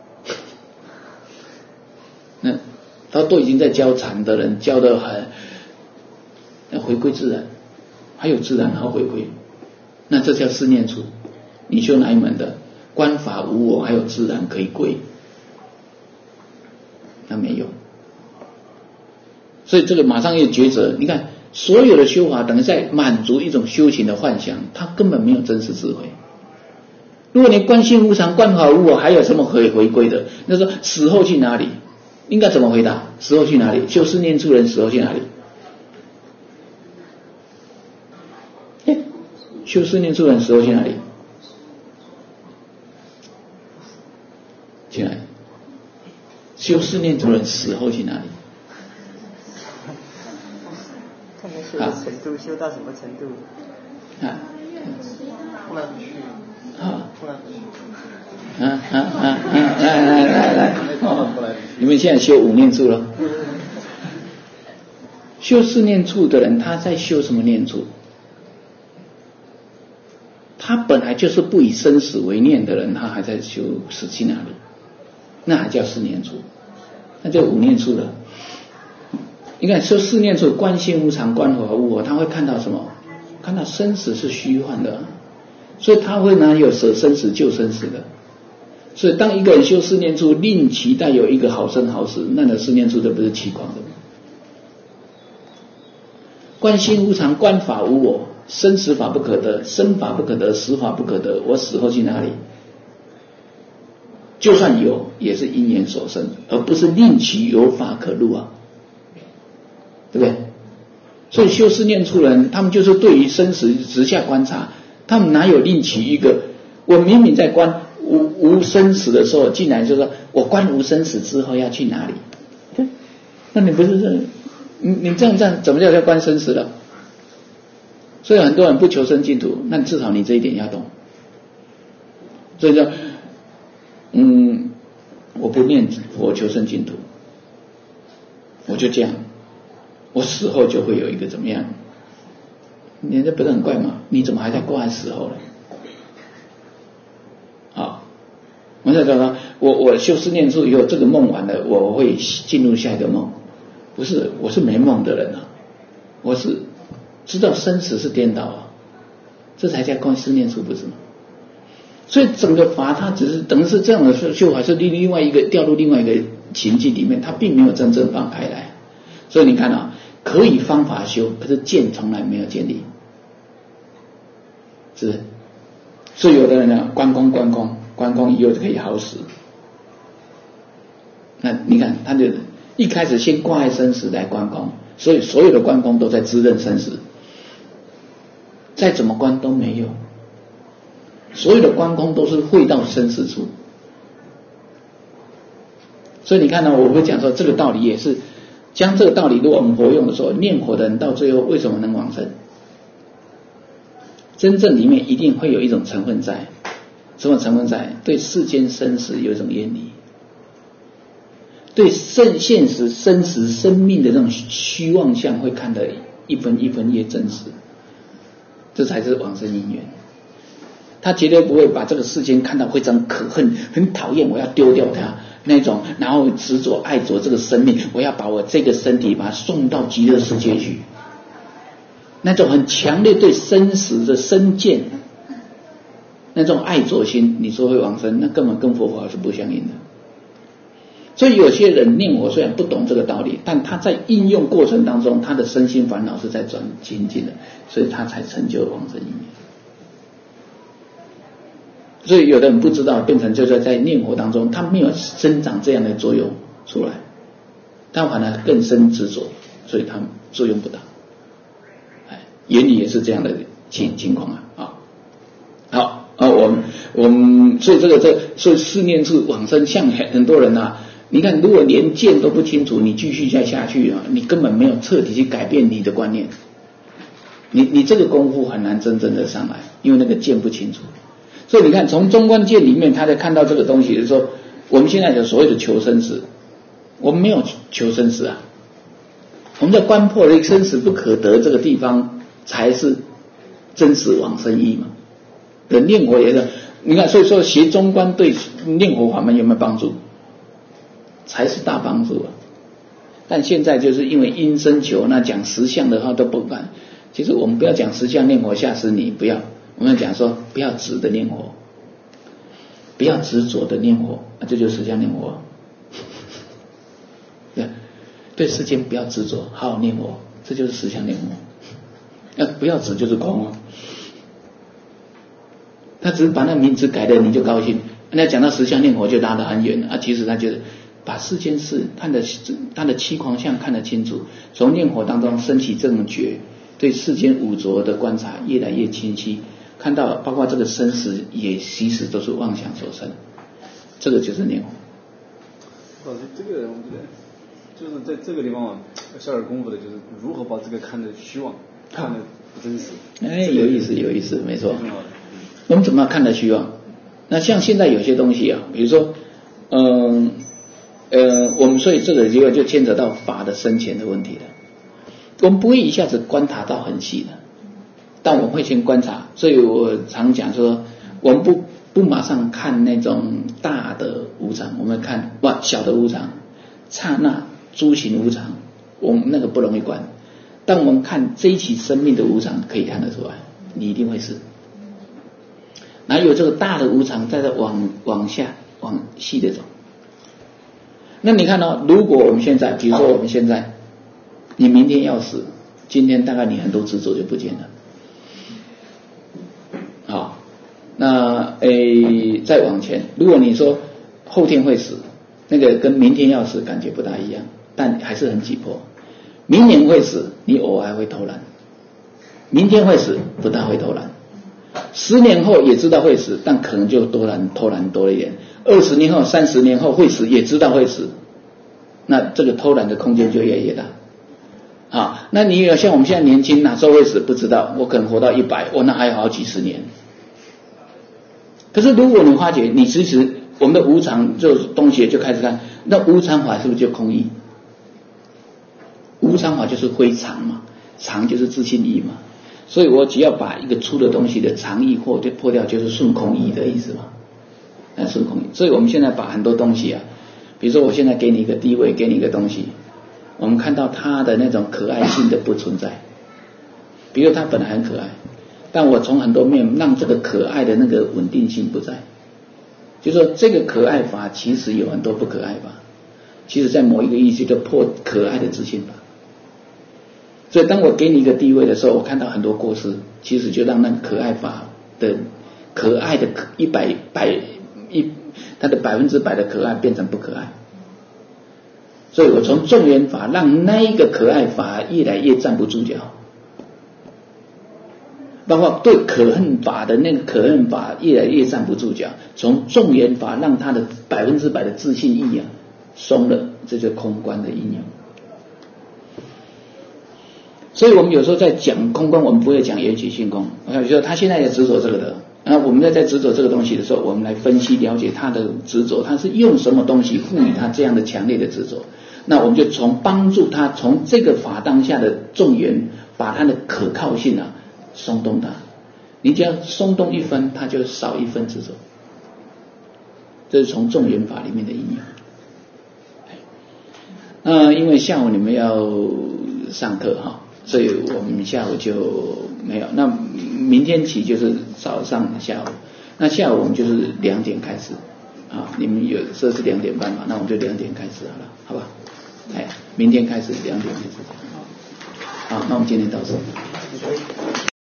那他都已经在教禅的人教得很，要回归自然，还有自然还要回归，那这叫四念处。你修哪一门的？观法无我，还有自然可以归，那没有，所以这个马上要抉择。你看，所有的修法等于在满足一种修行的幻想，它根本没有真实智慧。如果你观心无常、观法无我，还有什么可以回归的？那说死后去哪里？应该怎么回答？死后去哪里？修四念处人死后去哪里？修四念处人死后去哪里？去哪里？修四念处人死后去哪里？ 看他修的程度，修到什么程度？ 啊， 突然不去， 啊， 突然不去。 啊啊啊啊！来来来来，哦，你们现在修五念处了。修四念处的人，他在修什么念处？他本来就是不以生死为念的人，他还在修死去哪里？那还叫四念处，那就五念处了。你看修四念处，观心无常，观法无我，他会看到什么？看到生死是虚幻的，所以他会哪有舍生死救生死的。所以当一个人修四念处，另期待有一个好生好死，那个四念处这不是虚狂的吗？观心无常，观法无我，生死法不可得，生法不可得，死法不可得，我死后去哪里？就算有，也是因缘所生，而不是另其有法可入啊，对不对？所以修四念处人，他们就是对于生死直下观察，他们哪有另其一个？我明明在观无无生死的时候，竟然就说我观无生死之后要去哪里？那你不是这，你你这样这样，怎么叫叫观生死了？所以很多人不求生净土，那至少你这一点要懂。所以说。嗯，我不念佛求生净土，我就这样，我死后就会有一个怎么样？你这不是很怪吗？你怎么还在挂死后呢？好，我再说说，我我修四念处以后，这个梦完了，我会进入下一个梦。不是，我是没梦的人啊，我是知道生死是颠倒啊，这才叫观四念处，不是吗？所以整个法它只是等于是这样的修法，是另另外一个掉入另外一个情境里面，它并没有真正放开来。所以你看啊，可以方法修，可是见从来没有建立，是不是？所以有的人呢，观空观空观空以后就可以好死。那你看，他就一开始先挂碍生死来观空，所以所有的观空都在自认生死，再怎么观都没有。所有的观空都是会到生死处，所以你看到、啊、我会讲说这个道理也是将这个道理如果我们活用的时候，念佛的人到最后为什么能往生？真正里面一定会有一种成分在，什么成分在？对世间生死有一种厌离，对现现实生死生命的这种虚妄相会看得一分一分越真实，这才是往生因缘。他绝对不会把这个世间看到非常可恨、很讨厌，我要丢掉它那种，然后执着爱着这个生命，我要把我这个身体把它送到极乐世界去，那种很强烈对生死的深见， 那种爱着心，你说会往生，那根本跟佛法是不相应的。所以有些人念佛虽然不懂这个道理，但他在应用过程当中，他的身心烦恼是在转清净的，所以他才成就往生因缘。所以有的人不知道，变成就是在念佛当中，他没有生长这样的作用出来，他反而更深执着，所以他作用不大。哎，原理也是这样的情情况啊啊。好啊，我们我们所以这个这所以四念处往生，像很很多人啊，你看如果连见都不清楚，你继续再下去啊，你根本没有彻底去改变你的观念，你你这个功夫很难真正的上来，因为那个见不清楚。所以你看，从中观见里面，他在看到这个东西的时候，我们现在有所谓的求生死，我们没有求生死啊，我们在观破了生死不可得这个地方，才是真实往生意嘛。的念佛也是，你看，所以说学中观对念佛法门有没有帮助？才是大帮助啊。但现在就是因为因生求，那讲实相的话都不敢。其实我们不要讲实相念佛吓死你，不要。我们讲说不要执的念佛，不要执着的念佛，啊，这就是实相念佛。对，对世间不要执着，好好念佛，这就是实相念佛。啊，不要执就是空哦。他只是把那名字改了，你就高兴。那讲到实相念佛就拉得很远了啊，其实他就是把世间事看得他的七狂相看得清楚，从念佛当中升起正觉，对世间五浊的观察越来越清晰。看到包括这个生死也其实都是妄想所生，这个就是念佛。 老师，这个我觉得就是在这个地方啊，下点功夫的就是如何把这个看得虚妄，看得不真实。 哎，有意思，有意思，没错。我们怎么看得虚妄？那像现在有些东西啊，比如说，嗯呃，我们所以这个就就牵扯到法的深浅的问题了。我们不会一下子观察到很细的。但我们会先观察，所以我常讲说，我们不不马上看那种大的无常，我们看哇小的无常，刹那诸行无常，我们那个不容易观。但我们看这一起生命的无常，可以看得出来，你一定会是。哪有这个大的无常，再往往下往细的走？那你看哦，如果我们现在，比如说我们现在，你明天要死，今天大概你很多执着就不见了。好，那诶，再往前，如果你说后天会死，那个跟明天要死感觉不大一样，但还是很急迫。明年会死，你偶尔会偷懒；明天会死，不大会偷懒。十年后也知道会死，但可能就多懒偷懒多了一点。二十年后、三十年后会死，也知道会死，那这个偷懒的空间就越来越大。啊，那你有像我们现在年轻，哪时候会死不知道，我可能活到一百，我那还有好几十年。可是如果你发觉，你其实我们的无常这东西就开始看，那无常法是不是就空义？无常法就是非常嘛，常就是自性义嘛，所以我只要把一个粗的东西的常义破破掉，就是顺空义的意思嘛，那顺空义。所以我们现在把很多东西啊，比如说我现在给你一个地位，给你一个东西。我们看到它的那种可爱性的不存在，比如它本来很可爱，但我从很多面让这个可爱的那个稳定性不在，就是说这个可爱法其实有很多不可爱法，其实在某一个意思就破可爱的自信法。所以当我给你一个地位的时候，我看到很多过失，其实就让那个可爱法的可爱的一百百一它的百分之百的可爱变成不可爱。所以我从众缘法让那一个可爱法越来越站不住脚，包括对可恨法的那个可恨法越来越站不住脚，从众缘法让他的百分之百的自信意啊松了，这就是空观的应用。所以我们有时候在讲空观，我们不会讲缘起性空，比如说他现在也执着这个的，那我们在在执着这个东西的时候，我们来分析了解他的执着，他是用什么东西赋予他这样的强烈的执着。那我们就从帮助他从这个法当下的众缘，把他的可靠性啊松动它。你只要松动一分，他就少一分执着。这是从众缘法里面的应用。呃，因为下午你们要上课哈，所以我们下午就没有。那明天起就是早上下午， 那下午我们就是两点开始，啊，你们有设是两点半嘛，那我们就两点开始好了，好吧？哎，明天开始两点开始讲，好，那我们今天到这。